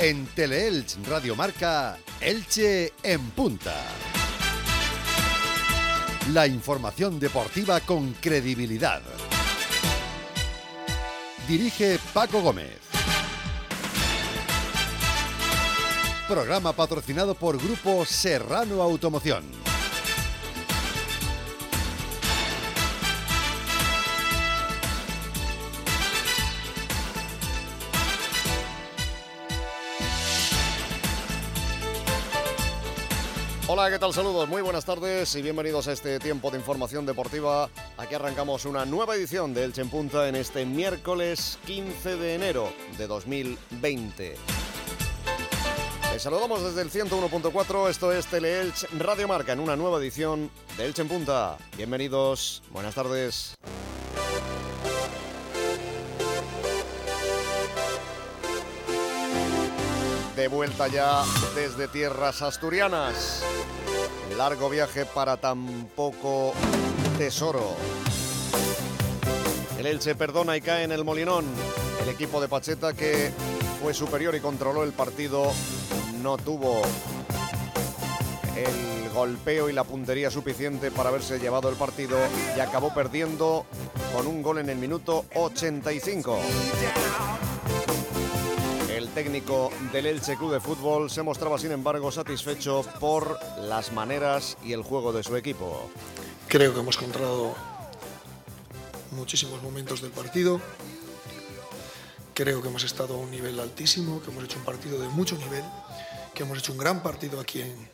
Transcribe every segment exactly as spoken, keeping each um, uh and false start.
En Teleelch Radio Marca, Elche en punta. La información deportiva con credibilidad. Dirige Paco Gómez. Programa patrocinado por Grupo Serrano Automoción. Hola, ¿qué tal? Saludos, muy buenas tardes y bienvenidos a este tiempo de información deportiva. Aquí arrancamos una nueva edición de Elche en Punta en este miércoles quince de enero de dos mil veinte. Les saludamos desde el ciento uno punto cuatro, esto es Teleelch Radio Marca en una nueva edición de Elche en Punta. Bienvenidos, buenas tardes. De vuelta ya desde tierras asturianas. Largo viaje para tan poco tesoro. El Elche perdona y cae en el Molinón. El equipo de Pacheta, que fue superior y controló el partido, no tuvo el golpeo y la puntería suficiente para haberse llevado el partido y acabó perdiendo con un gol en el minuto ochenta y cinco. El técnico del Elche Club de Fútbol se mostraba, sin embargo, satisfecho por las maneras y el juego de su equipo. Creo que hemos controlado muchísimos momentos del partido. Creo que hemos estado a un nivel altísimo, que hemos hecho un partido de mucho nivel, que hemos hecho un gran partido aquí en,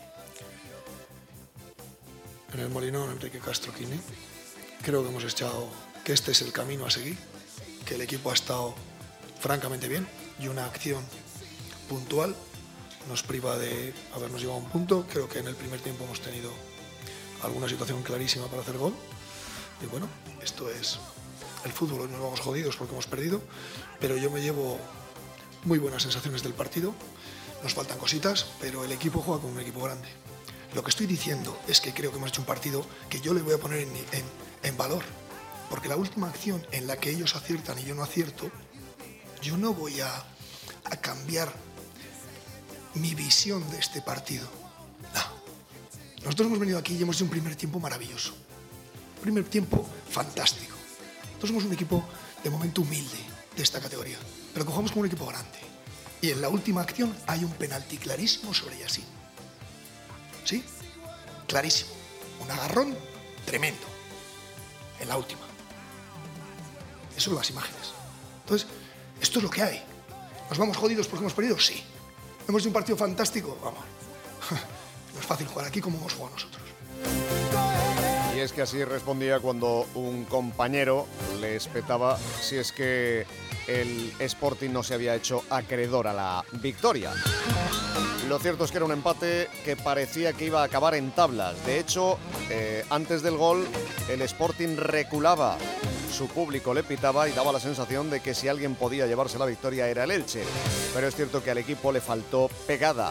en el Molinón Enrique Castro Quine. Creo que hemos echado que este es el camino a seguir, que el equipo ha estado francamente bien. Y una acción puntual nos priva de habernos llevado a un punto. Creo que en el primer tiempo hemos tenido alguna situación clarísima para hacer gol. Y bueno, esto es el fútbol. Hoy nos vamos jodidos porque hemos perdido, pero yo me llevo muy buenas sensaciones del partido. Nos faltan cositas, pero el equipo juega con un equipo grande. Lo que estoy diciendo es que creo que hemos hecho un partido que yo le voy a poner en, en, en valor. Porque la última acción en la que ellos aciertan y yo no acierto, yo no voy a, a cambiar mi visión de este partido. No. Nosotros hemos venido aquí y hemos hecho un primer tiempo maravilloso. Un primer tiempo fantástico. Nosotros somos un equipo de momento humilde de esta categoría, pero que jugamos como un equipo grande. Y en la última acción hay un penalti clarísimo sobre Yassine. ¿Sí? Clarísimo. Un agarrón tremendo. En la última. Eso son las imágenes. Entonces, esto es lo que hay. ¿Nos vamos jodidos porque hemos perdido? Sí. ¿Hemos hecho un partido fantástico? Vamos. No es fácil jugar aquí como hemos jugado nosotros. Y es que así respondía cuando un compañero le espetaba si es que el Sporting no se había hecho acreedor a la victoria. Lo cierto es que era un empate que parecía que iba a acabar en tablas. De hecho, eh, antes del gol, el Sporting reculaba. Su público le pitaba y daba la sensación de que si alguien podía llevarse la victoria era el Elche. Pero es cierto que al equipo le faltó pegada.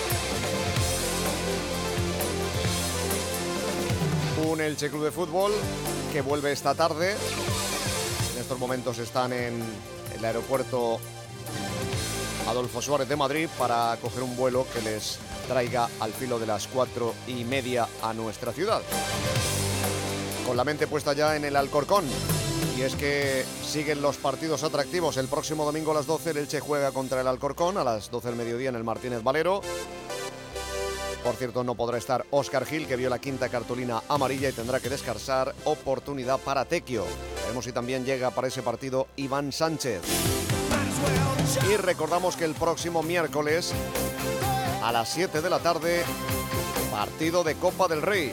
Un Elche Club de Fútbol que vuelve esta tarde. En estos momentos están en el aeropuerto Adolfo Suárez de Madrid para coger un vuelo que les traiga al filo de las cuatro y media a nuestra ciudad. Con la mente puesta ya en el Alcorcón. Y es que siguen los partidos atractivos. El próximo domingo a las doce el Elche juega contra el Alcorcón, a las doce del mediodía en el Martínez Valero. Por cierto, no podrá estar Óscar Gil, que vio la quinta cartulina amarilla y tendrá que descansar. Oportunidad para Tequio. Veremos si también llega para ese partido Iván Sánchez. Y recordamos que el próximo miércoles a las siete de la tarde, partido de Copa del Rey.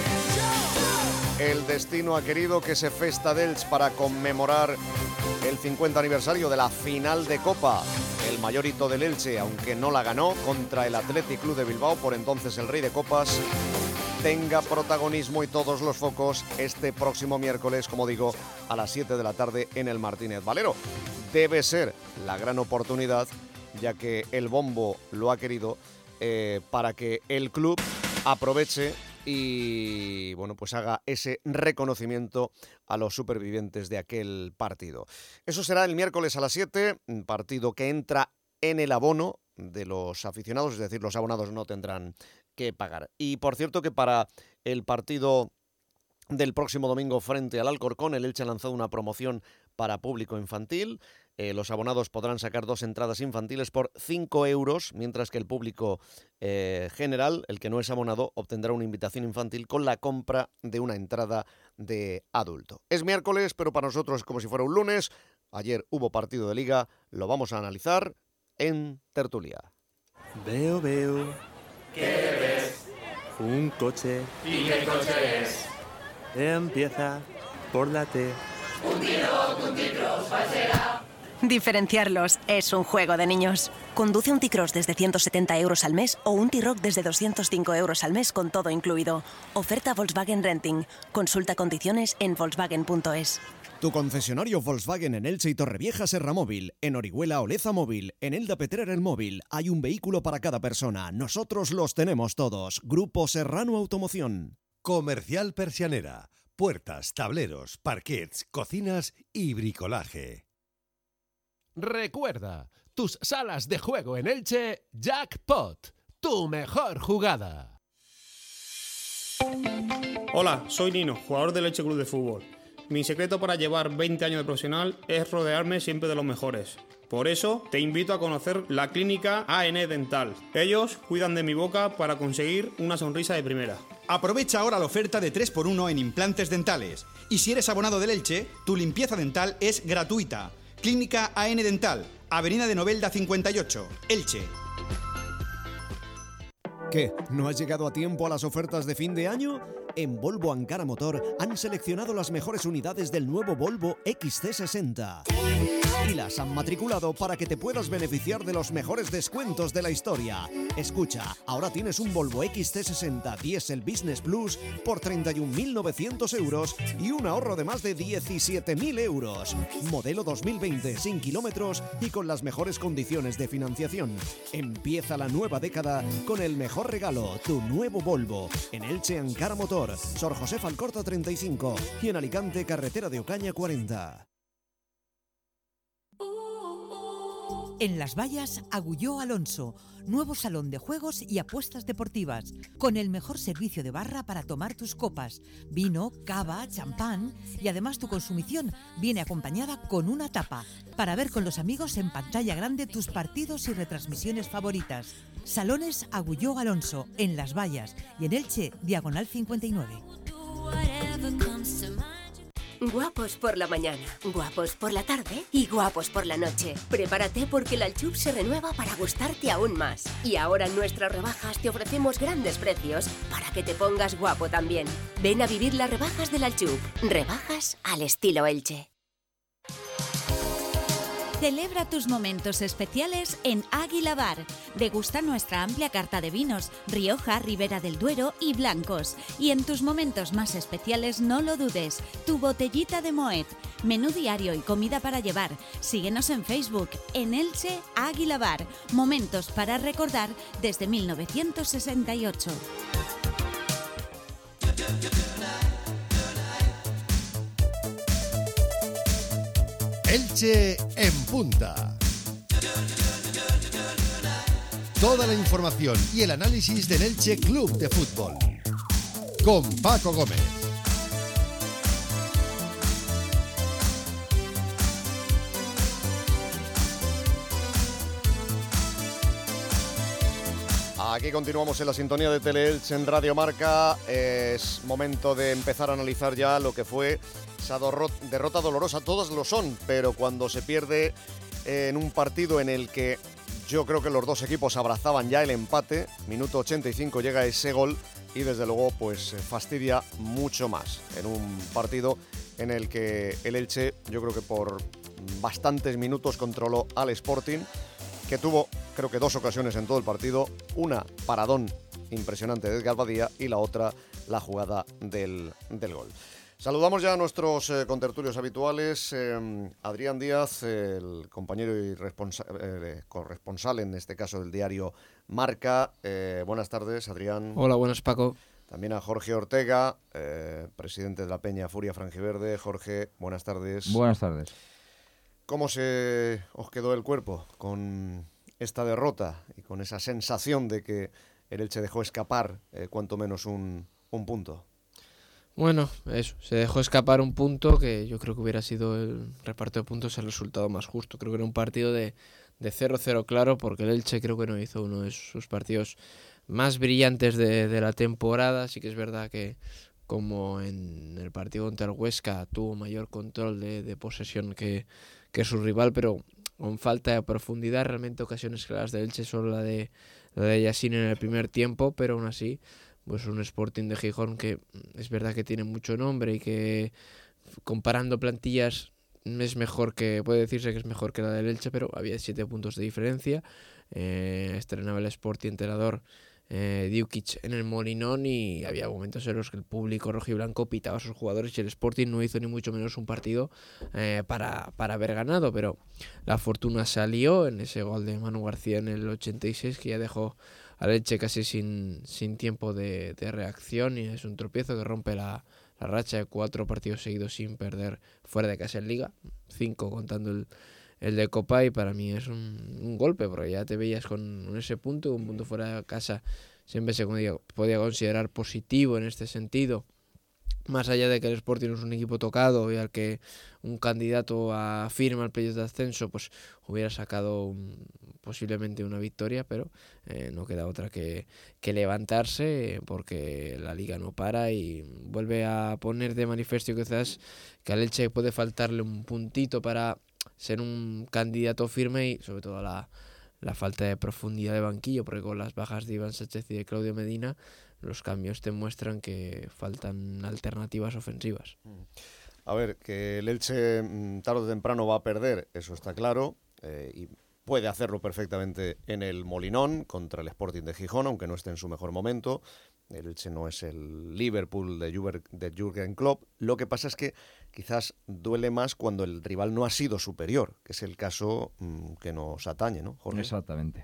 El destino ha querido que se festa d'Elx para conmemorar el cincuenta aniversario de la final de Copa. El mayor hito del Elche, aunque no la ganó, contra el Athletic Club de Bilbao, por entonces el Rey de Copas, tenga protagonismo y todos los focos este próximo miércoles, como digo, a las siete de la tarde en el Martínez Valero. Debe ser la gran oportunidad, ya que el bombo lo ha querido, eh, para que el club aproveche y bueno, pues haga ese reconocimiento a los supervivientes de aquel partido. Eso será el miércoles a las siete, un partido que entra en el abono de los aficionados, es decir, los abonados no tendrán que pagar. Y por cierto que para el partido del próximo domingo frente al Alcorcón, el Elche ha lanzado una promoción para público infantil. Eh, los abonados podrán sacar dos entradas infantiles por cinco euros, mientras que el público eh, general, el que no es abonado, obtendrá una invitación infantil con la compra de una entrada de adulto. Es miércoles, pero para nosotros es como si fuera un lunes. Ayer hubo partido de Liga, lo vamos a analizar en tertulia. Veo, veo. ¿Qué ves? Un coche. ¿Y qué coche es? Empieza por la T. Un T-Roc, un T-Cross, ¿cuál será? Diferenciarlos es un juego de niños. Conduce un T-Cross desde ciento setenta euros al mes o un T-Roc desde doscientos cinco euros al mes con todo incluido. Oferta Volkswagen Renting. Consulta condiciones en volkswagen punto es. Tu concesionario Volkswagen en Elche y Torrevieja Serra Móvil, en Orihuela Oleza Móvil, en Elda Petrer El Móvil. Hay un vehículo para cada persona. Nosotros los tenemos todos. Grupo Serrano Automoción. Comercial Persianera. Puertas, tableros, parquets, cocinas y bricolaje. Recuerda, tus salas de juego en Elche, Jackpot, tu mejor jugada. Hola, soy Nino, jugador del Elche Club de Fútbol. Mi secreto para llevar veinte años de profesional es rodearme siempre de los mejores. Por eso te invito a conocer la clínica A N Dental. Ellos cuidan de mi boca para conseguir una sonrisa de primera. Aprovecha ahora la oferta de tres por uno en implantes dentales. Y si eres abonado del Elche, tu limpieza dental es gratuita. Clínica A N Dental, Avenida de Novelda cincuenta y ocho, Elche. ¿Qué? ¿No has llegado a tiempo a las ofertas de fin de año? En Volvo Ankara Motor han seleccionado las mejores unidades del nuevo Volvo X C sesenta y las han matriculado para que te puedas beneficiar de los mejores descuentos de la historia. Escucha, ahora tienes un Volvo X C sesenta Diesel Business Plus por treinta y un mil novecientos euros y un ahorro de más de diecisiete mil euros. Modelo dos mil veinte, sin kilómetros y con las mejores condiciones de financiación. Empieza la nueva década con el mejor regalo, tu nuevo Volvo. En Elche Ankara Motor, Sor José Falcorta treinta y cinco y en Alicante Carretera de Ocaña cuarenta. En Las Vallas, Agulló Alonso, nuevo salón de juegos y apuestas deportivas, con el mejor servicio de barra para tomar tus copas, vino, cava, champán, y además tu consumición viene acompañada con una tapa, para ver con los amigos en pantalla grande tus partidos y retransmisiones favoritas. Salones Agulló Alonso, en Las Vallas, y en Elche, Diagonal cincuenta y nueve. Guapos por la mañana, guapos por la tarde y guapos por la noche. Prepárate porque el Alchub se renueva para gustarte aún más. Y ahora en nuestras rebajas te ofrecemos grandes precios para que te pongas guapo también. Ven a vivir las rebajas del Alchub. Rebajas al estilo Elche. Celebra tus momentos especiales en Águila Bar. Degusta nuestra amplia carta de vinos, Rioja, Ribera del Duero y blancos. Y en tus momentos más especiales no lo dudes, tu botellita de Moet, menú diario y comida para llevar. Síguenos en Facebook, en Elche Águila Bar. Momentos para recordar desde mil novecientos sesenta y ocho. Elche en punta. Toda la información y el análisis del Elche Club de Fútbol. Con Paco Gómez. Aquí continuamos en la sintonía de Teleelch en Radio Marca. Es momento de empezar a analizar ya lo que fue esa derrota dolorosa. Todos lo son, pero cuando se pierde en un partido en el que yo creo que los dos equipos abrazaban ya el empate, minuto ochenta y cinco llega ese gol y desde luego pues fastidia mucho más en un partido en el que el Elche, yo creo que por bastantes minutos controló al Sporting, que tuvo creo que dos ocasiones en todo el partido, una paradón impresionante de Edgar Badía y la otra la jugada del, del gol. Saludamos ya a nuestros eh, contertulios habituales, eh, Adrián Díaz, el compañero y responsa- eh, corresponsal en este caso del diario Marca. Eh, buenas tardes, Adrián. Hola, buenas, Paco. También a Jorge Ortega, eh, presidente de la Peña Furia Franjiverde. Jorge, buenas tardes. Buenas tardes. ¿Cómo se os quedó el cuerpo con esta derrota y con esa sensación de que el Elche dejó escapar eh, cuanto menos un, un punto? Bueno, eso, se dejó escapar un punto que yo creo que hubiera sido el reparto de puntos el resultado más justo. Creo que era un partido de de cero cero claro, porque el Elche creo que no hizo uno de sus partidos más brillantes de, de la temporada. Sí que es verdad que, como en el partido contra el Huesca, tuvo mayor control de, de posesión que, que su rival, pero con falta de profundidad. Realmente ocasiones claras del Elche, solo la de la de Yassine en el primer tiempo, pero aún así pues un Sporting de Gijón que es verdad que tiene mucho nombre y que, comparando plantillas, es mejor que, puede decirse que es mejor que la del Elche, pero había siete puntos de diferencia. Eh, estrenaba el Sporting entrenador eh, Diukic en el Molinón, y había momentos en los que el público rojiblanco pitaba a sus jugadores y el Sporting no hizo ni mucho menos un partido eh, para, para haber ganado, pero la fortuna salió en ese gol de Manu García en el ochenta y seis, que ya dejó al Elche casi sin, sin tiempo de, de reacción, y es un tropiezo que rompe la, la racha de cuatro partidos seguidos sin perder fuera de casa en Liga, cinco contando el, el de Copa, y para mí es un, un golpe, porque ya te veías con ese punto, un punto fuera de casa siempre se podía, podía considerar positivo en este sentido, más allá de que el Sporting es un equipo tocado y al que un candidato a firma al playoff de ascenso pues hubiera sacado un, posiblemente una victoria, pero eh, no queda otra que, que levantarse, porque la Liga no para y vuelve a poner de manifiesto quizás que al Elche puede faltarle un puntito para ser un candidato firme, y sobre todo la, la falta de profundidad de banquillo, porque con las bajas de Iván Sánchez y de Claudio Medina los cambios te muestran que faltan alternativas ofensivas. A ver, que el Elche tarde o temprano va a perder, eso está claro, eh, y puede hacerlo perfectamente en el Molinón contra el Sporting de Gijón, aunque no esté en su mejor momento. El Elche no es el Liverpool de, Juber, de Jürgen Klopp. Lo que pasa es que quizás duele más cuando el rival no ha sido superior, que es el caso mmm, que nos atañe, ¿no, Jorge? Exactamente.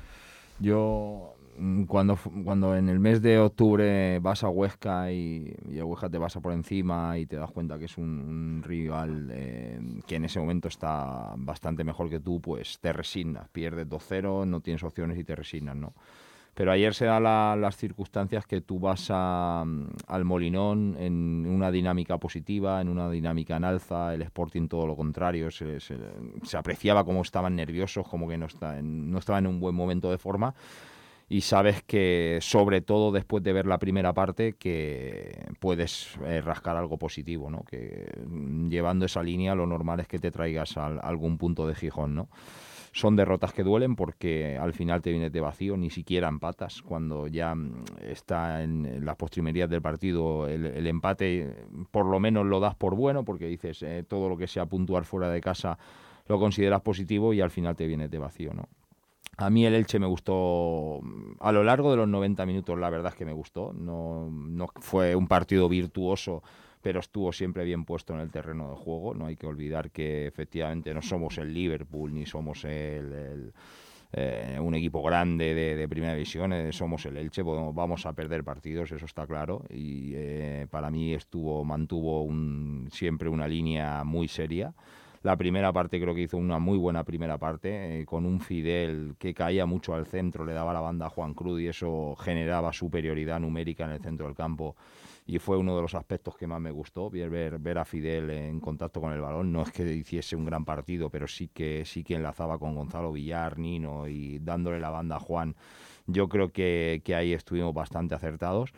Yo, cuando, cuando en el mes de octubre vas a Huesca y, y a Huesca te pasa por encima y te das cuenta que es un, un rival eh, que en ese momento está bastante mejor que tú, pues te resignas, pierdes dos cero, no tienes opciones y te resignas, ¿no? Pero ayer se dan la, las circunstancias que tú vas a, al Molinón en una dinámica positiva, en una dinámica en alza, el Sporting todo lo contrario, se, se, se apreciaba cómo estaban nerviosos, como que no, está en, no estaban en un buen momento de forma, y sabes que, sobre todo después de ver la primera parte, que puedes eh, rascar algo positivo, ¿no? Que llevando esa línea lo normal es que te traigas a, a algún punto de Gijón, ¿no? Son derrotas que duelen porque al final te vienes de vacío, ni siquiera empatas. Cuando ya está en las postrimerías del partido el, el empate, por lo menos lo das por bueno, porque dices eh, todo lo que sea puntuar fuera de casa lo consideras positivo, y al final te vienes de vacío, ¿no? A mí el Elche me gustó a lo largo de los noventa minutos, la verdad es que me gustó. No, no fue un partido virtuoso, pero estuvo siempre bien puesto en el terreno de juego. No hay que olvidar que efectivamente no somos el Liverpool ni somos el, el, eh, un equipo grande de, de primera división, eh, somos el Elche, vamos a perder partidos, eso está claro, y eh, para mí estuvo mantuvo un, siempre una línea muy seria. La primera parte creo que hizo una muy buena primera parte, eh, con un Fidel que caía mucho al centro, le daba la banda a Juan Cruz y eso generaba superioridad numérica en el centro del campo, y fue uno de los aspectos que más me gustó, ver, ver a Fidel en contacto con el balón. No es que hiciese un gran partido, pero sí que, sí que enlazaba con Gonzalo Villar, Nino, y dándole la banda a Juan. Yo creo que, que ahí estuvimos bastante acertados.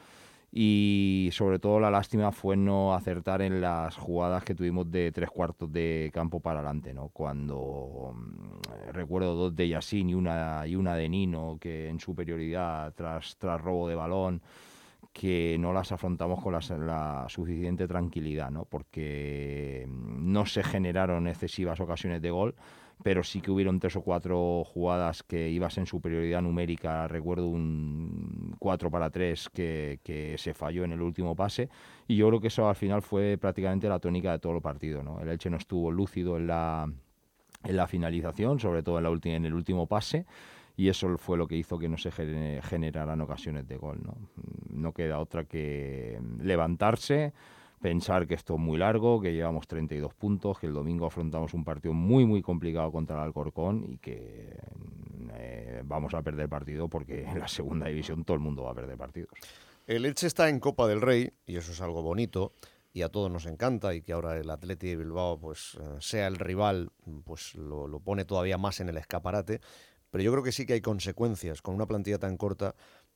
Y sobre todo la lástima fue no acertar en las jugadas que tuvimos de tres cuartos de campo para adelante, ¿no? Cuando eh, recuerdo dos de Yassine y una, y una de Nino, que en superioridad tras, tras robo de balón, que no las afrontamos con la, la suficiente tranquilidad, ¿no? Porque no se generaron excesivas ocasiones de gol, pero sí que hubieron tres o cuatro jugadas que ibas en superioridad numérica. Recuerdo un cuatro para tres que, que se falló en el último pase, y yo creo que eso al final fue prácticamente la tónica de todo el partido, ¿no? El Elche no estuvo lúcido en la, en la finalización, sobre todo en, la ulti, en el último pase, y eso fue lo que hizo que no se generaran ocasiones de gol, ¿no? No queda otra que levantarse, pensar que esto es muy largo, que llevamos treinta y dos puntos, que el domingo afrontamos un partido muy muy complicado contra el Alcorcón, y que eh, vamos a perder partido porque en la segunda división todo el mundo va a perder partidos. El Elche está en Copa del Rey y eso es algo bonito y a todos nos encanta, y que ahora el Athletic de Bilbao pues sea el rival, pues lo, lo pone todavía más en el escaparate, pero yo creo que sí que hay consecuencias con una plantilla tan corta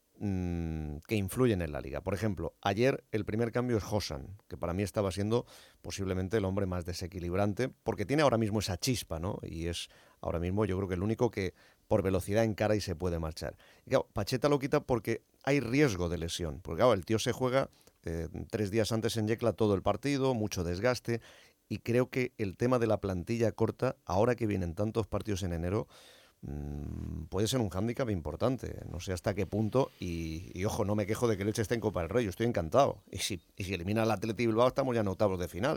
mmm, que influyen en la liga. Por ejemplo, ayer el primer cambio es Hosan, que para mí estaba siendo posiblemente el hombre más desequilibrante, porque tiene ahora mismo esa chispa, ¿no? Y es ahora mismo yo creo que el único que por velocidad encara y se puede marchar. Y claro, Pacheta lo quita porque hay riesgo de lesión, porque claro, el tío se juega eh, tres días antes en Yecla todo el partido, mucho desgaste, y creo que el tema de la plantilla corta, ahora que vienen tantos partidos en enero, mmm, puede ser un hándicap importante. No sé hasta qué punto, y, y ojo, no me quejo de que el Elche esté en Copa del Rey, yo estoy encantado, y si, y si elimina al Athletic Bilbao estamos ya en octavos de final,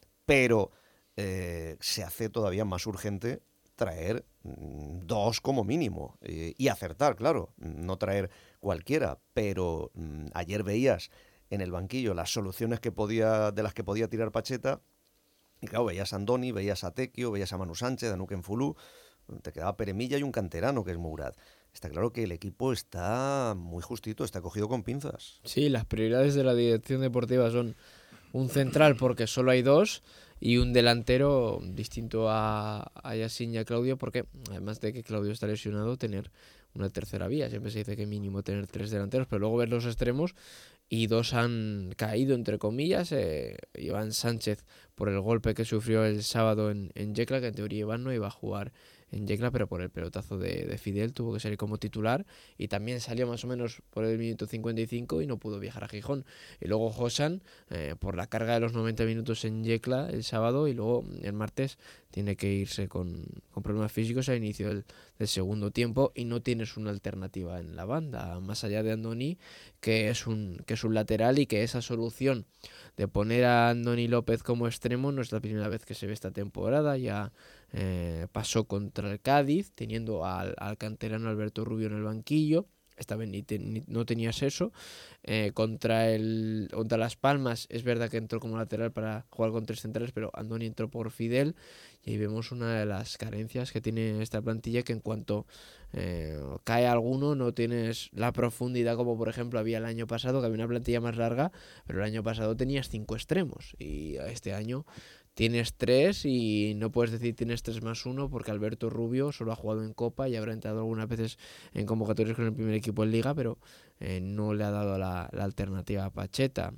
pero eh, se hace todavía más urgente traer mmm, dos como mínimo, eh, y acertar, claro, no traer cualquiera, pero mmm, ayer veías en el banquillo las soluciones que podía, de las que podía tirar Pacheta, y claro, veías a Andoni, veías a Tequio, veías a Manu Sánchez, a Nuken Fulú, te quedaba Peremilla y un canterano que es Mourad. Está claro que el equipo está muy justito, está cogido con pinzas. Sí, las prioridades de la dirección deportiva son un central porque solo hay dos y un delantero distinto a, a Yacine y a Claudio, porque además de que Claudio está lesionado, tener una tercera vía. Siempre se dice que mínimo tener tres delanteros, pero luego ver los extremos y dos han caído, entre comillas. Eh, Iván Sánchez por el golpe que sufrió el sábado en, en Yecla, que en teoría Iván no iba a jugar en Yecla, pero por el pelotazo de, de Fidel tuvo que salir como titular y también salió más o menos por el minuto cincuenta y cinco y no pudo viajar a Gijón. Y luego Hosan eh, por la carga de los noventa minutos en Yecla el sábado, y luego el martes tiene que irse con, con problemas físicos al inicio del, del segundo tiempo, y no tienes una alternativa en la banda, más allá de Andoni, que es un, que es un lateral, y que esa solución de poner a Andoni López como extremo no es la primera vez que se ve esta temporada. Ya eh, pasó contra el Cádiz, teniendo al, al canterano Alberto Rubio en el banquillo. Esta vez ni te, ni, no tenías eso. Eh, contra el contra Las Palmas es verdad que entró como lateral para jugar con tres centrales, pero Andoni entró por Fidel, y ahí vemos una de las carencias que tiene esta plantilla, que en cuanto eh, cae alguno no tienes la profundidad como por ejemplo había el año pasado, que había una plantilla más larga, pero el año pasado tenías cinco extremos, y este año tienes tres, y no puedes decir tienes tres más uno, porque Alberto Rubio solo ha jugado en Copa y habrá entrado algunas veces en convocatorias con el primer equipo en Liga, pero eh, no le ha dado la, la alternativa a Pacheta.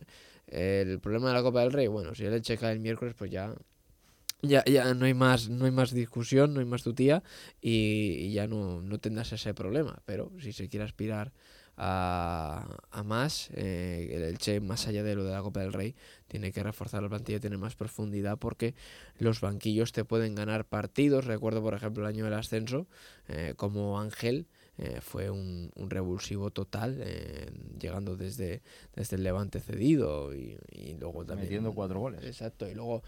El problema de la Copa del Rey, bueno, si el Elche cae el miércoles, pues ya ya ya no hay más no hay más discusión, no hay más tutía, y, y ya no, no tendrás ese problema. Pero si se quiere aspirar a, a más, eh, el Elche, más allá de lo de la Copa del Rey, tiene que reforzar la plantilla, tener más profundidad, porque los banquillos te pueden ganar partidos. Recuerdo por ejemplo el año del ascenso, eh, como Ángel eh, fue un, un revulsivo total, eh, llegando desde, desde el Levante cedido, y, y luego también metiendo cuatro goles. Exacto. Y luego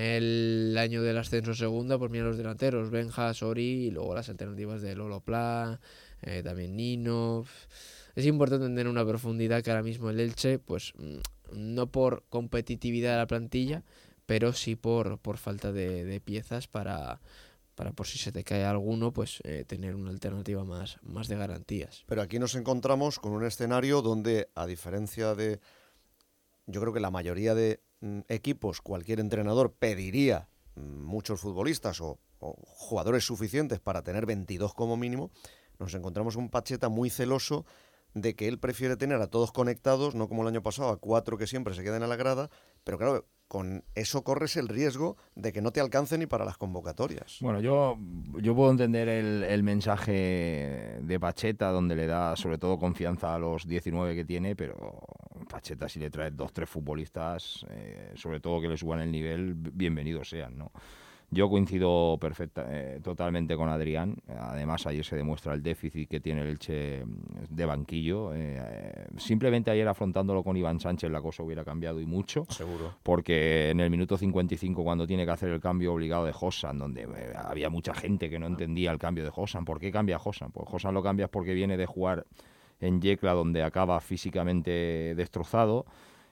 el año del ascenso segunda, pues mira los delanteros, Benja, Sori, y luego las alternativas de Lolo Pla, eh, también Nino. Es importante tener una profundidad que ahora mismo el Elche, pues no por competitividad de la plantilla, pero sí por, por falta de, de piezas para, para por si se te cae alguno, pues eh, tener una alternativa más, más de garantías. Pero aquí nos encontramos con un escenario donde, a diferencia de, yo creo que la mayoría de mm, equipos, cualquier entrenador pediría mm, muchos futbolistas o, o jugadores suficientes para tener veintidós como mínimo. Nos encontramos un Pacheta muy celoso de que él prefiere tener a todos conectados, no como el año pasado, a cuatro que siempre se quedan a la grada, pero claro, con eso corres el riesgo de que no te alcance ni para las convocatorias. Bueno, yo, yo puedo entender el, el mensaje de Pacheta, donde le da sobre todo confianza a los diecinueve que tiene, pero Pacheta, si le trae dos, tres futbolistas, eh, sobre todo que le suban el nivel, bienvenidos sean, ¿no? Yo coincido perfecta, eh, totalmente con Adrián. Además, ayer se demuestra el déficit que tiene el Elche de banquillo. Eh, simplemente ayer, afrontándolo con Iván Sánchez, la cosa hubiera cambiado y mucho. Seguro. Porque en el minuto cincuenta y cinco, cuando tiene que hacer el cambio obligado de Hosan, donde eh, había mucha gente que no entendía el cambio de Hosan. ¿Por qué cambia Hosan? Pues Hosan lo cambias porque viene de jugar en Yecla, donde acaba físicamente destrozado.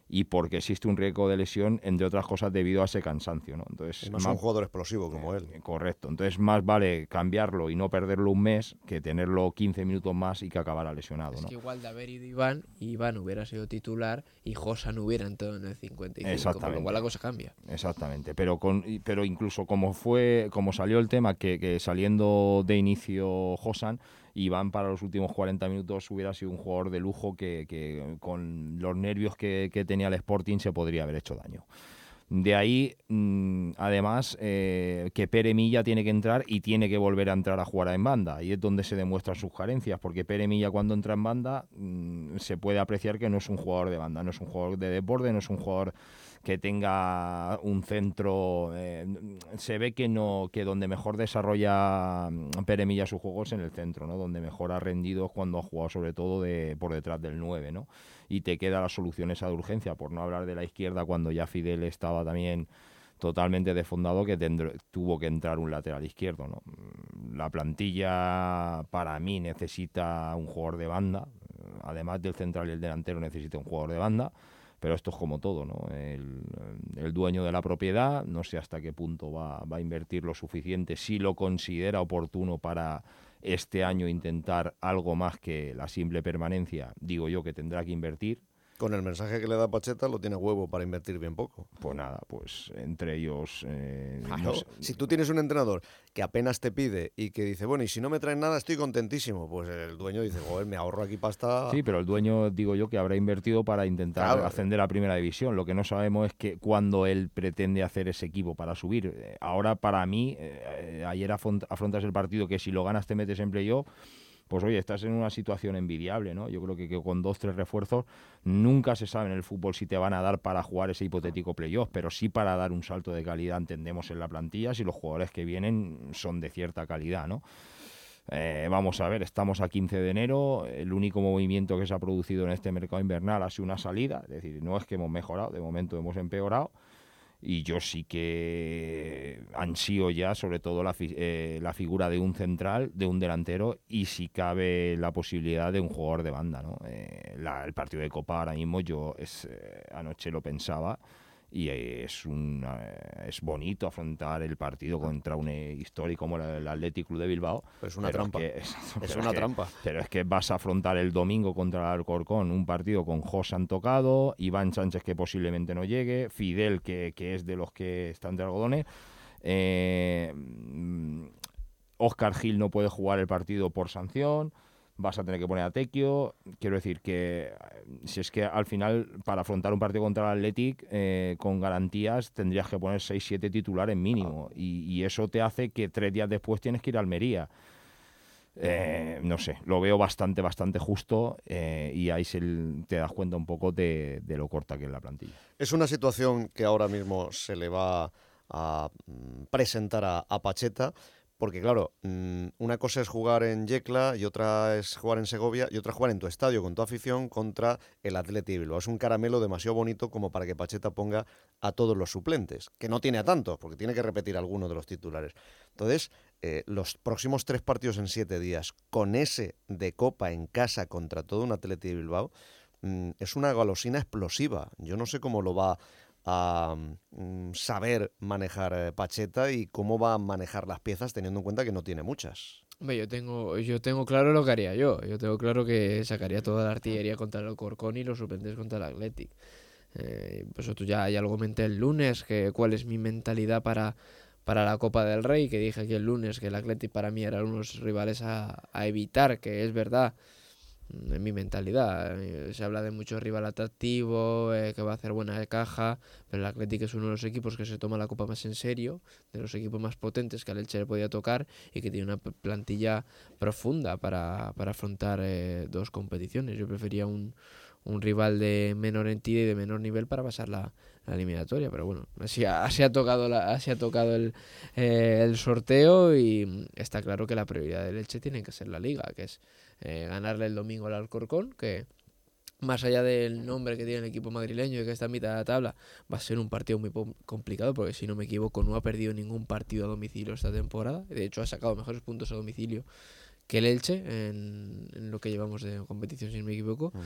y porque existe un riesgo de lesión, entre otras cosas, debido a ese cansancio, ¿no? Entonces, y más, más un jugador explosivo como eh, él. Correcto. Entonces, más vale cambiarlo y no perderlo un mes que tenerlo quince minutos más y que acabara lesionado, es ¿no? que igual de haber ido Iván, Iván hubiera sido titular y Josan hubiera entrado en el cincuenta y cinco, Exactamente. con lo cual la cosa cambia. Exactamente. Pero, con, pero incluso como fue, como salió el tema, que, que saliendo de inicio Josan, Iván para los últimos cuarenta minutos hubiera sido un jugador de lujo que, que con los nervios que, que tenía el Sporting se podría haber hecho daño. De ahí, mmm, además, eh, que Pere Milla tiene que entrar y tiene que volver a entrar a jugar en banda. Y es donde se demuestran sus carencias, porque Pere Milla cuando entra en banda mmm, se puede apreciar que no es un jugador de banda, no es un jugador de desborde, no es un jugador que tenga un centro. Eh, se ve que no, que donde mejor desarrolla Pere Milla su juego es en el centro, ¿no? Donde mejor ha rendido cuando ha jugado sobre todo de, por detrás del nueve, ¿no? Y te queda la solución esa de urgencia, por no hablar de la izquierda, cuando ya Fidel estaba también totalmente desfondado, que tendré, tuvo que entrar un lateral izquierdo, ¿no? La plantilla para mí necesita un jugador de banda, además del central y el delantero necesita un jugador de banda, pero esto es como todo, ¿no? El, el dueño de la propiedad, no sé hasta qué punto va, va a invertir lo suficiente, si lo considera oportuno para este año intentar algo más que la simple permanencia, digo yo que tendrá que invertir. Con el mensaje que le da Pacheta lo tiene huevo para invertir bien poco. Pues nada, pues entre ellos... Eh, claro. no sé. Si tú tienes un entrenador que apenas te pide y que dice, bueno, y si no me traen nada estoy contentísimo, pues el dueño dice, joder, me ahorro aquí pasta... Sí, pero el dueño, digo yo, que habrá invertido para intentar claro. ascender a Primera División. Lo que no sabemos es que cuándo él pretende hacer ese equipo para subir. Ahora, para mí, eh, ayer afrontas el partido que si lo ganas te metes en playoff. Pues oye, estás en una situación envidiable, ¿no? Yo creo que, que con dos, tres refuerzos nunca se sabe en el fútbol si te van a dar para jugar ese hipotético playoff, pero sí para dar un salto de calidad, entendemos, en la plantilla, si los jugadores que vienen son de cierta calidad, ¿no? Eh, vamos a ver, estamos a quince de enero, el único movimiento que se ha producido en este mercado invernal ha sido una salida, es decir, no es que hemos mejorado, de momento hemos empeorado. Y yo sí que ansío ya, sobre todo, la, eh, la figura de un central, de un delantero y si cabe la posibilidad de un jugador de banda, ¿no? Eh, la, el partido de Copa ahora mismo yo es, eh, anoche lo pensaba y es, un, eh, es bonito afrontar el partido contra un eh, histórico como el Athletic Club de Bilbao. Pero es una pero trampa. Es, que, es una es trampa. Que, pero es que vas a afrontar el domingo contra el Alcorcón un partido con Josan tocado, Iván Sánchez que posiblemente no llegue, Fidel que, que es de los que están de algodones, eh, Óscar Gil no puede jugar el partido por sanción, vas a tener que poner a Tequio. Quiero decir que si es que al final para afrontar un partido contra el Athletic eh, con garantías tendrías que poner seis siete titulares mínimo y, y eso te hace que tres días después tienes que ir a Almería. Eh, no sé, lo veo bastante, bastante justo eh, y ahí se, te das cuenta un poco de, de lo corta que es la plantilla. Es una situación que ahora mismo se le va a presentar a, a Pacheta. Porque claro, una cosa es jugar en Yecla y otra es jugar en Segovia y otra jugar en tu estadio con tu afición contra el Athletic Bilbao. Es un caramelo demasiado bonito como para que Pacheta ponga a todos los suplentes, que no tiene a tantos, porque tiene que repetir alguno de los titulares. Entonces, eh, los próximos tres partidos en siete días, con ese de Copa en casa contra todo un Athletic Bilbao, mmm, es una golosina explosiva. Yo no sé cómo lo va a um, saber manejar eh, Pacheta y cómo va a manejar las piezas teniendo en cuenta que no tiene muchas. Hombre, yo tengo, yo tengo claro lo que haría yo. Yo tengo claro que sacaría toda la artillería contra el Alcorcón y los suplentes contra el Athletic. Eh, pues tú ya, ya lo comenté el lunes, que cuál es mi mentalidad para, para la Copa del Rey, que dije aquí el lunes que el Athletic para mí eran unos rivales a, a evitar, que es verdad. En mi mentalidad, eh, se habla de mucho rival atractivo, eh, que va a hacer buena de caja, pero el Athletic es uno de los equipos que se toma la Copa más en serio, de los equipos más potentes que al Elche le podía tocar y que tiene una plantilla profunda para, para afrontar eh, dos competiciones. Yo prefería un, un rival de menor entidad y de menor nivel para pasar la, la eliminatoria, pero bueno, así ha, así ha tocado, la, así ha tocado el, eh, el sorteo y está claro que la prioridad del Elche tiene que ser la Liga, que es Eh, ganarle el domingo al Alcorcón, que más allá del nombre que tiene el equipo madrileño y que está en mitad de la tabla, va a ser un partido muy complicado porque si no me equivoco no ha perdido ningún partido a domicilio esta temporada, de hecho ha sacado mejores puntos a domicilio que el Elche en, en lo que llevamos de competición, si no me equivoco. Uh-huh.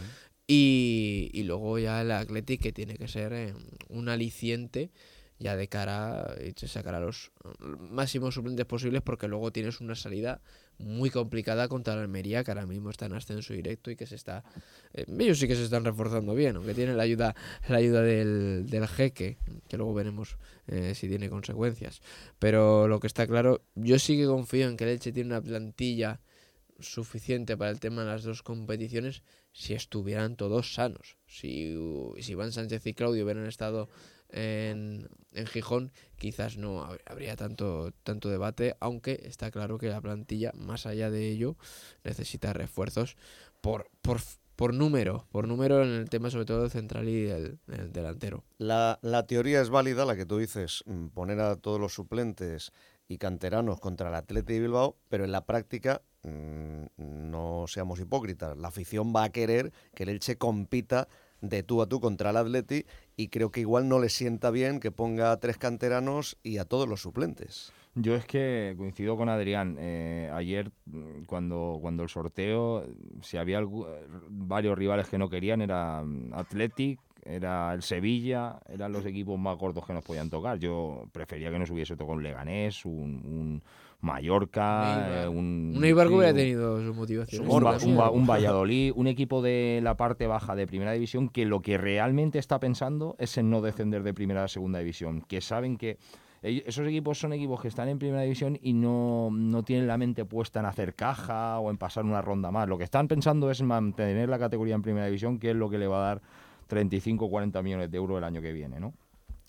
Y, y luego ya el Athletic, que tiene que ser eh, un aliciente ya de cara a sacar a los máximos suplentes posibles, porque luego tienes una salida muy complicada contra la Almería, que ahora mismo está en ascenso directo y que se está eh, ellos sí que se están reforzando bien, aunque tienen la ayuda la ayuda del, del jeque, que luego veremos eh, si tiene consecuencias. Pero lo que está claro, yo sí que confío en que el Elche tiene una plantilla suficiente para el tema de las dos competiciones si estuvieran todos sanos. Si, si Iván Sánchez y Claudio hubieran estado en, en Gijón, quizás no habría tanto, tanto debate, aunque está claro que la plantilla, más allá de ello, necesita refuerzos por, por, por número, por número en el tema sobre todo del central y del, del delantero. La, la teoría es válida, la que tú dices, poner a todos los suplentes y canteranos contra el Athletic de Bilbao, pero en la práctica mmm, no seamos hipócritas. La afición va a querer que el Elche compita de tú a tú contra el Athletic, y creo que igual no le sienta bien que ponga a tres canteranos y a todos los suplentes. Yo es que coincido con Adrián. Eh, ayer, cuando, cuando el sorteo, si había algo, varios rivales que no querían, era Athletic, era el Sevilla, eran los equipos más gordos que nos podían tocar. Yo prefería que nos hubiese tocado un Leganés, un, un Mallorca, un, un, un Eibar sí, que hubiera tenido su motivación. Un, un, un Valladolid, un equipo de la parte baja de Primera División que lo que realmente está pensando es en no descender de Primera a Segunda División, que saben que esos equipos son equipos que están en Primera División y no, no tienen la mente puesta en hacer caja o en pasar una ronda más. Lo que están pensando es mantener la categoría en Primera División, que es lo que le va a dar treinta y cinco o cuarenta millones de euros el año que viene, ¿no?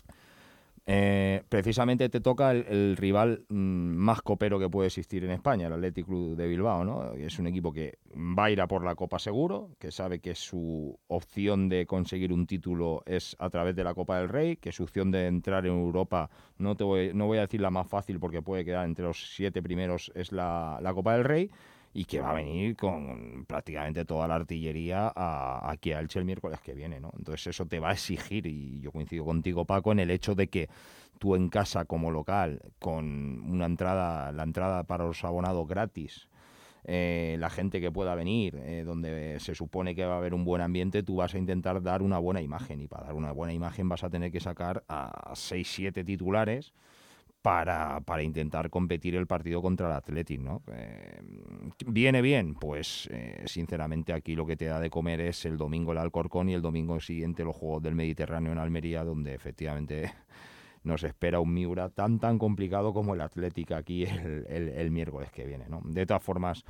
Eh, precisamente te toca el, el rival mmm, más copero que puede existir en España, el Athletic Club de Bilbao, ¿no? Es un equipo que va a ir a por la Copa seguro, que sabe que su opción de conseguir un título es a través de la Copa del Rey, que su opción de entrar en Europa, no te voy, no voy a decir la más fácil porque puede quedar entre los siete primeros, es la, la Copa del Rey, y que va a venir con prácticamente toda la artillería a, aquí a Elche el miércoles que viene, ¿no? Entonces eso te va a exigir, y yo coincido contigo, Paco, en el hecho de que tú en casa como local, con una entrada, la entrada para los abonados gratis, eh, la gente que pueda venir, eh, donde se supone que va a haber un buen ambiente, tú vas a intentar dar una buena imagen, y para dar una buena imagen vas a tener que sacar a seis siete titulares Para, para intentar competir el partido contra el Athletic, ¿no? Eh, ¿Viene bien? Pues eh, sinceramente aquí lo que te da de comer es el domingo el Alcorcón y el domingo siguiente los Juegos del Mediterráneo en Almería, donde efectivamente nos espera un Miura tan tan complicado como el Athletic aquí el, el, el miércoles que viene, ¿no? De todas formas,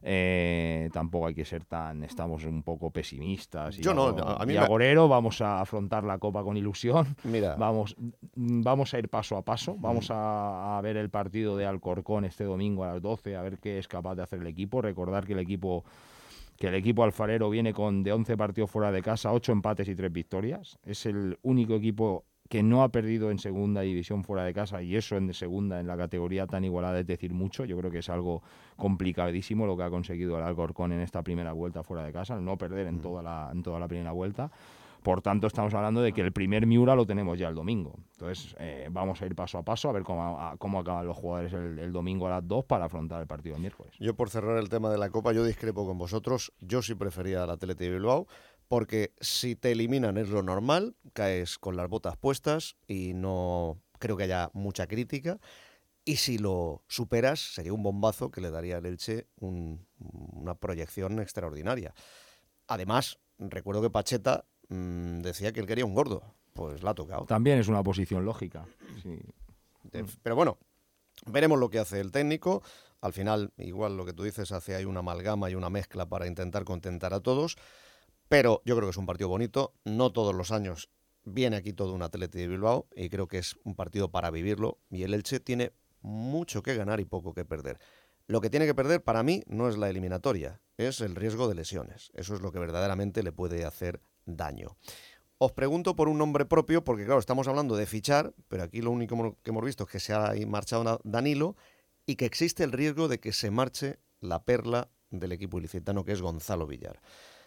Eh, tampoco hay que ser tan, estamos un poco pesimistas y, Yo no, algo, a mí y me... agorero. Vamos a afrontar la Copa con ilusión. Mira. Vamos, vamos a ir paso a paso, vamos a, a ver el partido de Alcorcón este domingo a las doce, a ver qué es capaz de hacer el equipo. Recordar que el equipo que el equipo alfarero viene con de once partidos fuera de casa, ocho empates y tres victorias. Es el único equipo que no ha perdido en segunda división fuera de casa, y eso en segunda, en la categoría tan igualada, es decir mucho. Yo creo que es algo complicadísimo lo que ha conseguido el Alcorcón en esta primera vuelta fuera de casa, el no perder en toda la, en toda la primera vuelta. Por tanto, estamos hablando de que el primer Miura lo tenemos ya el domingo. Entonces, eh, vamos a ir paso a paso a ver cómo, a, cómo acaban los jugadores el, el domingo a las dos para afrontar el partido el miércoles. Yo, por cerrar el tema de la Copa, yo discrepo con vosotros. Yo sí prefería al Athletic de Bilbao, porque si te eliminan es lo normal, caes con las botas puestas y no creo que haya mucha crítica. Y si lo superas, sería un bombazo que le daría al Elche un, una proyección extraordinaria. Además, recuerdo que Pacheta mmm, decía que él quería un gordo. Pues la ha tocado. También es una posición lógica. Sí. Pero bueno, veremos lo que hace el técnico. Al final, igual lo que tú dices, hace ahí una amalgama y una mezcla para intentar contentar a todos. Pero yo creo que es un partido bonito. No todos los años viene aquí todo un Athletic de Bilbao, y creo que es un partido para vivirlo. Y el Elche tiene mucho que ganar y poco que perder. Lo que tiene que perder para mí no es la eliminatoria, es el riesgo de lesiones. Eso es lo que verdaderamente le puede hacer daño. Os pregunto por un nombre propio, porque claro, estamos hablando de fichar, pero aquí lo único que hemos visto es que se ha marchado Danilo y que existe el riesgo de que se marche la perla del equipo ilicitano, que es Gonzalo Villar.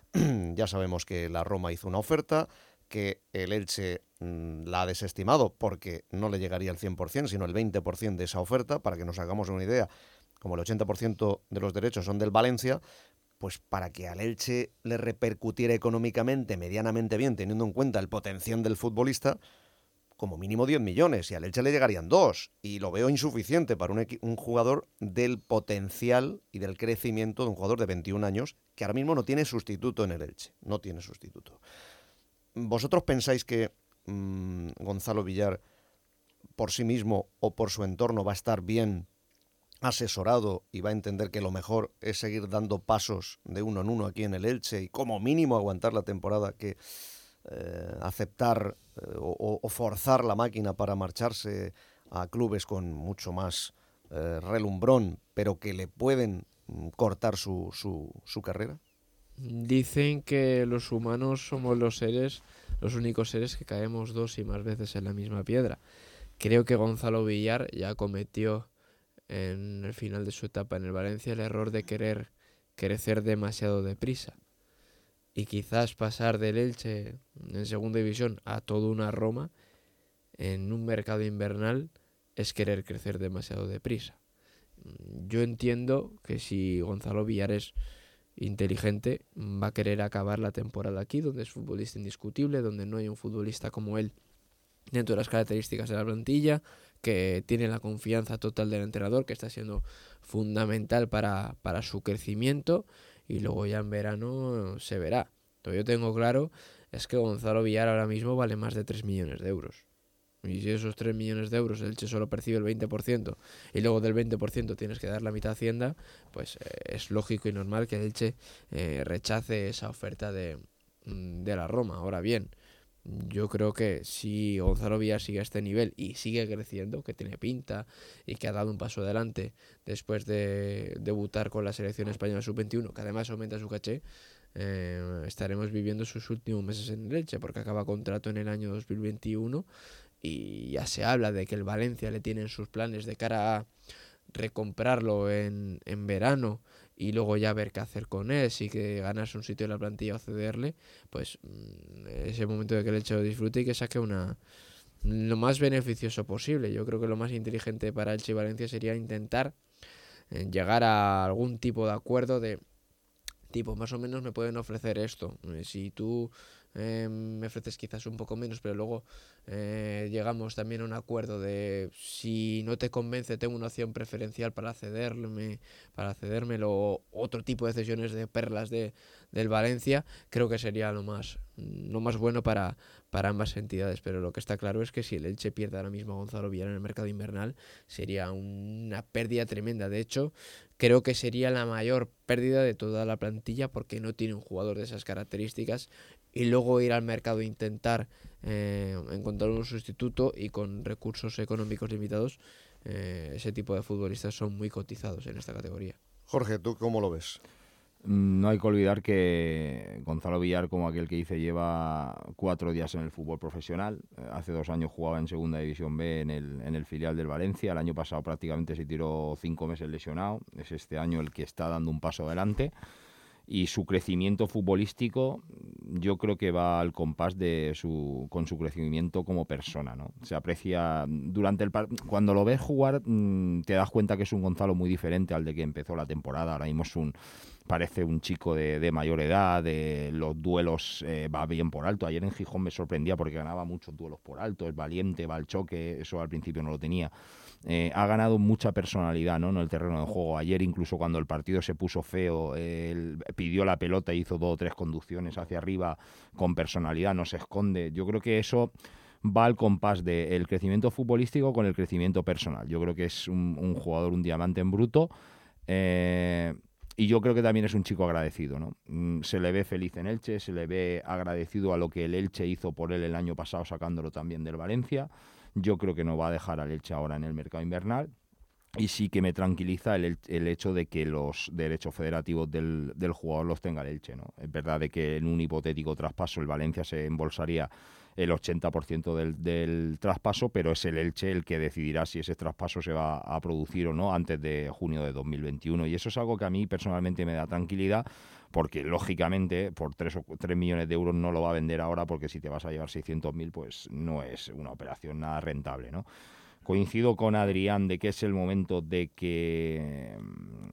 Ya sabemos que la Roma hizo una oferta, que el Elche mmm, la ha desestimado porque no le llegaría el cien por ciento, sino el veinte por ciento de esa oferta. Para que nos hagamos una idea, como el ochenta por ciento de los derechos son del Valencia, pues para que al Elche le repercutiera económicamente medianamente bien, teniendo en cuenta el potencial del futbolista, como mínimo diez millones, y al Elche le llegarían dos, y lo veo insuficiente para un, equi- un jugador del potencial y del crecimiento de un jugador de veintiún años, que ahora mismo no tiene sustituto en el Elche, no tiene sustituto. ¿Vosotros pensáis que mmm, Gonzalo Villar, por sí mismo o por su entorno, va a estar bien asesorado y va a entender que lo mejor es seguir dando pasos de uno en uno aquí en el Elche y como mínimo aguantar la temporada que eh, aceptar eh, o, o forzar la máquina para marcharse a clubes con mucho más eh, relumbrón, pero que le pueden mm, cortar su, su, su carrera? Dicen que los humanos somos los seres, los únicos seres que caemos dos y más veces en la misma piedra. Creo que Gonzalo Villar ya cometió en el final de su etapa en el Valencia el error de querer crecer demasiado deprisa y quizás pasar del Elche en segunda división a toda una Roma en un mercado invernal es querer crecer demasiado deprisa. Yo entiendo que si Gonzalo Villar es inteligente va a querer acabar la temporada aquí, donde es futbolista indiscutible, donde no hay un futbolista como él dentro de las características de la plantilla, que tiene la confianza total del entrenador, que está siendo fundamental para, para su crecimiento, y luego ya en verano se verá. Lo que yo tengo claro es que Gonzalo Villar ahora mismo vale más de tres millones de euros. Y si esos tres millones de euros el Elche solo percibe el veinte por ciento y luego del veinte por ciento tienes que dar la mitad a Hacienda, pues eh, es lógico y normal que el Elche eh, rechace esa oferta de, de la Roma. Ahora bien, yo creo que si Gonzalo Villar sigue a este nivel y sigue creciendo, que tiene pinta y que ha dado un paso adelante después de debutar con la selección española sub veintiuno, que además aumenta su caché, eh, estaremos viviendo sus últimos meses en el Elche, porque acaba contrato en el año dos mil veintiuno y ya se habla de que el Valencia le tiene en sus planes de cara a recomprarlo en, en verano y luego ya ver qué hacer con él, si que ganarse un sitio en la plantilla o cederle, pues es el momento de que el Elche lo disfrute y que saque una lo más beneficioso posible. Yo creo que lo más inteligente para Elche y Valencia sería intentar eh, llegar a algún tipo de acuerdo de tipo, más o menos me pueden ofrecer esto, eh, si tú eh, me ofreces quizás un poco menos, pero luego eh, llegamos también a un acuerdo de si no te convence tengo una opción preferencial para cederme, para cedérmelo, o otro tipo de cesiones de perlas de, del Valencia, creo que sería lo más, lo más bueno para, para ambas entidades. Pero lo que está claro es que si el Elche pierde ahora mismo a Gonzalo Villar en el mercado invernal, sería una pérdida tremenda. De hecho, creo que sería la mayor pérdida de toda la plantilla, porque no tiene un jugador de esas características, y luego ir al mercado e intentar eh, encontrar un sustituto, y con recursos económicos limitados, eh, ese tipo de futbolistas son muy cotizados en esta categoría. Jorge, ¿tú cómo lo ves? No hay que olvidar que Gonzalo Villar, como aquel que dice, lleva cuatro días en el fútbol profesional. Hace dos años jugaba en Segunda División B en el, en el filial del Valencia. El año pasado prácticamente se tiró cinco meses lesionado. Es este año el que está dando un paso adelante. Y su crecimiento futbolístico yo creo que va al compás de su con su crecimiento como persona, ¿no? Se aprecia durante el par- cuando lo ves jugar, mmm, te das cuenta que es un Gonzalo muy diferente al de que empezó la temporada. Ahora mismo es un parece un chico de, de mayor edad, de los duelos eh, va bien por alto. Ayer en Gijón me sorprendía porque ganaba muchos duelos por alto, es valiente, va al choque, eso al principio no lo tenía. Eh, ha ganado mucha personalidad, ¿no?, en el terreno de juego. Ayer incluso cuando el partido se puso feo, eh, él pidió la pelota e hizo dos o tres conducciones hacia arriba con personalidad, no se esconde. Yo creo que eso va al compás del crecimiento futbolístico con el crecimiento personal. Yo creo que es un, un jugador, un diamante en bruto, eh, y yo creo que también es un chico agradecido, ¿no? Se le ve feliz en Elche, se le ve agradecido a lo que el Elche hizo por él el año pasado sacándolo también del Valencia. Yo creo que no va a dejar al Elche ahora en el mercado invernal, y sí que me tranquiliza el, el hecho de que los derechos federativos del, del jugador los tenga el Elche, ¿no? Es verdad de que en un hipotético traspaso el Valencia se embolsaría el ochenta por ciento del, del traspaso, pero es el Elche el que decidirá si ese traspaso se va a producir o no antes de junio de dos mil veintiuno, y eso es algo que a mí personalmente me da tranquilidad, porque lógicamente por tres millones de euros no lo va a vender ahora, porque si te vas a llevar seiscientos mil pues no es una operación nada rentable, ¿no? Coincido con Adrián de que es el momento de que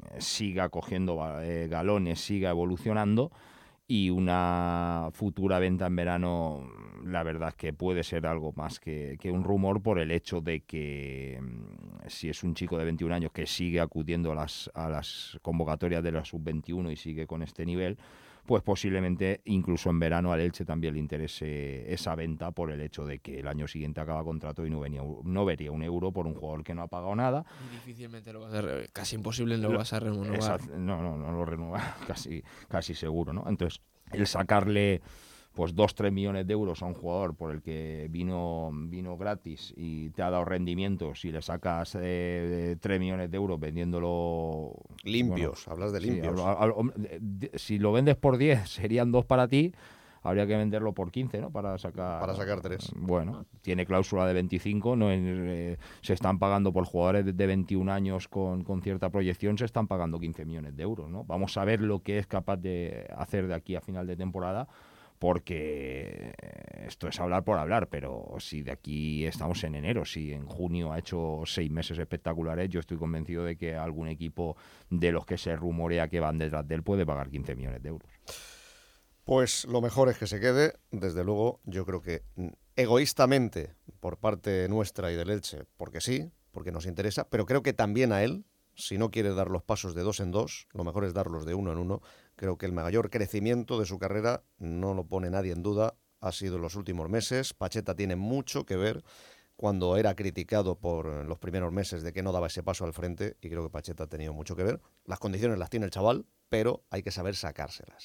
siga cogiendo eh, galones, siga evolucionando, y una futura venta en verano, la verdad es que puede ser algo más que, que un rumor, por el hecho de que si es un chico de veintiún años que sigue acudiendo a las, a las convocatorias de la sub veintiuno y sigue con este nivel, pues posiblemente incluso en verano al Elche también le interese esa venta, por el hecho de que el año siguiente acaba contrato y no, venía, no vería un euro por un jugador que no ha pagado nada. Y difícilmente lo vas a re- casi imposible lo, lo vas a renovar. Exacto, no, no, no lo renueva, casi, casi seguro, ¿no? Entonces, el sacarle pues dos, tres millones de euros a un jugador por el que vino, vino gratis y te ha dado rendimiento, si le sacas eh, tres millones de euros vendiéndolo... Limpios, bueno, hablas de limpios. Sí, hablo, hablo, si lo vendes por diez, serían dos para ti, habría que venderlo por quince, ¿no? Para sacar... Para sacar tres. Bueno, tiene cláusula de veinticinco, no eh, se están pagando por jugadores de, de veintiún años con, con cierta proyección, se están pagando quince millones de euros, ¿no? Vamos a ver lo que es capaz de hacer de aquí a final de temporada, porque esto es hablar por hablar, pero si de aquí estamos en enero, si en junio ha hecho seis meses espectaculares, yo estoy convencido de que algún equipo de los que se rumorea que van detrás de él puede pagar quince millones de euros. Pues lo mejor es que se quede, desde luego. Yo creo que egoístamente por parte nuestra y del Elche, porque sí, porque nos interesa, pero creo que también a él, si no quiere dar los pasos de dos en dos, lo mejor es darlos de uno en uno. Creo que el mayor crecimiento de su carrera, no lo pone nadie en duda, ha sido en los últimos meses. Pacheta tiene mucho que ver, cuando era criticado por los primeros meses de que no daba ese paso al frente, y creo que Pacheta ha tenido mucho que ver. Las condiciones las tiene el chaval, pero hay que saber sacárselas.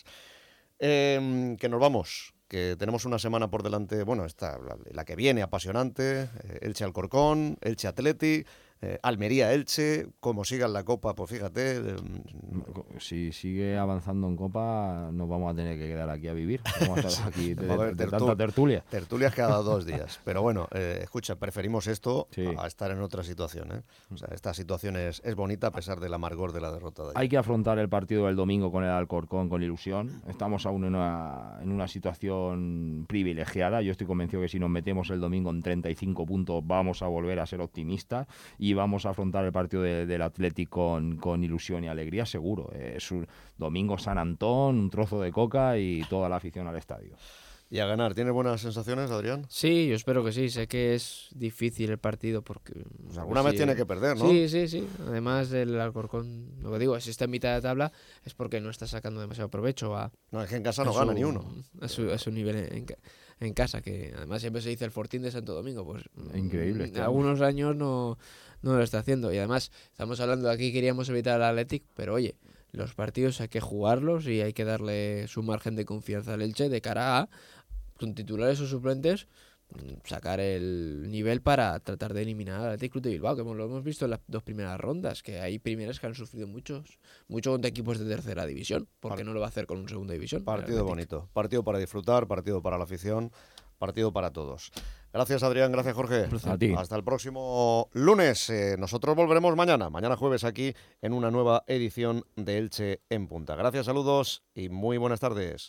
Eh, que nos vamos, que tenemos una semana por delante, bueno, esta, la, la que viene apasionante, eh, Elche Alcorcón, Elche Atleti, eh, Almería Elche, como siga en la Copa, pues fíjate. Eh, si sigue avanzando en Copa, nos vamos a tener que quedar aquí a vivir, vamos a estar aquí de, de, de, de tanta tertulia. Tertulias cada dos días, pero bueno, eh, escucha, preferimos esto sí. a, a estar en otra situación, ¿eh? O sea, esta situación es, es bonita a pesar del amargor de la derrota de ayer. Hay que afrontar el partido del domingo con el Alcorcón con ilusión. Estamos aún en una, en una situación privilegiada. Yo estoy convencido que si nos metemos el domingo en treinta y cinco puntos vamos a volver a ser optimistas y vamos a afrontar el partido de, del Atlético con, con ilusión y alegría, seguro. Es un domingo San Antón, un trozo de coca y toda la afición al estadio. Y a ganar. ¿Tienes buenas sensaciones, Adrián? Sí, yo espero que sí. Sé que es difícil el partido porque... Pues alguna vez sí, tiene que perder, ¿no? Sí, sí, sí. Además del Alcorcón, lo que digo, si está en mitad de tabla es porque no está sacando demasiado provecho a... No, es que en casa no gana su, ni uno. A su, a su nivel en, en casa, que además siempre se dice el Fortín de Santo Domingo. Pues increíble. En algunos años no, no lo está haciendo. Y además, estamos hablando aquí, queríamos evitar al Athletic, pero oye, los partidos hay que jugarlos y hay que darle su margen de confianza al Elche de cara a, con titulares o suplentes, sacar el nivel para tratar de eliminar al Athletic Club de Bilbao, que lo hemos visto en las dos primeras rondas, que hay primeras que han sufrido muchos, mucho contra equipos de tercera división, porque Part- no lo va a hacer con un segunda división. Partido bonito, partido para disfrutar, partido para la afición, partido para todos. Gracias, Adrián, gracias, Jorge. A ti. Hasta el próximo lunes. Eh, nosotros volveremos mañana, mañana jueves aquí en una nueva edición de Elche en Punta. Gracias, saludos y muy buenas tardes.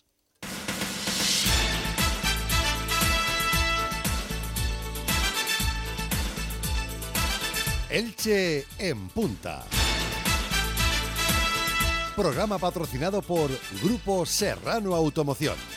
Elche en Punta. Programa patrocinado por Grupo Serrano Automoción.